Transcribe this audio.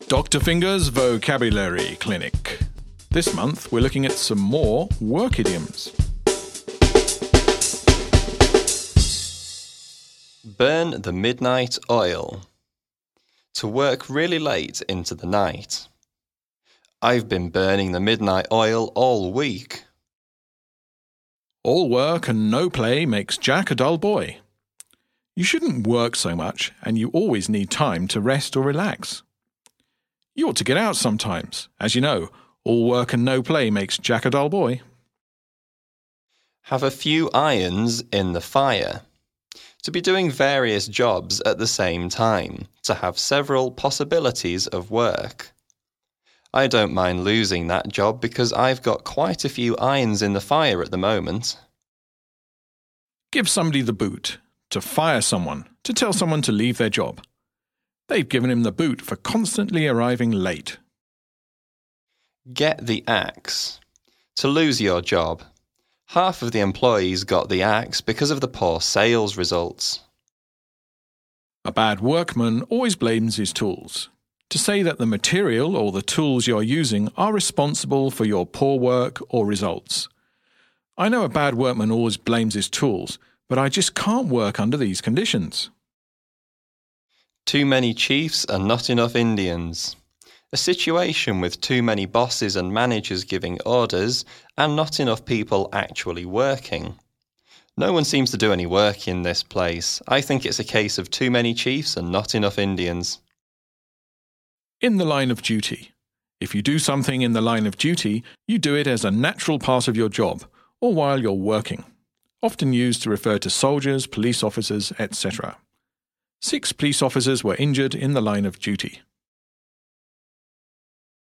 Dr. Finger's Vocabulary Clinic. This month we're looking at some more work idioms. Burn the midnight oil. To work really late into the night. I've been burning the midnight oil all week. All work and no play makes Jack a dull boy. You shouldn't work so much, and you always need time to rest or relax. You ought to get out sometimes. As you know, all work and no play makes Jack a dull boy. Have a few irons in the fire. To be doing various jobs at the same time, to have several possibilities of work. I don't mind losing that job because I've got quite a few irons in the fire at the moment. Give somebody the boot. To fire someone. To tell someone to leave their job. They've given him the boot for constantly arriving late. Get the axe. To lose your job. Half of the employees got the axe because of the poor sales results. A bad workman always blames his tools. To say that the material or the tools you're using are responsible for your poor work or results. I know a bad workman always blames his tools, but I just can't work under these conditions. Too many chiefs and not enough Indians. A situation with too many bosses and managers giving orders and not enough people actually working. No one seems to do any work in this place. I think it's a case of too many chiefs and not enough Indians. In the line of duty. If you do something in the line of duty, you do it as a natural part of your job or while you're working. Often used to refer to soldiers, police officers, etc. 6 police officers were injured in the line of duty.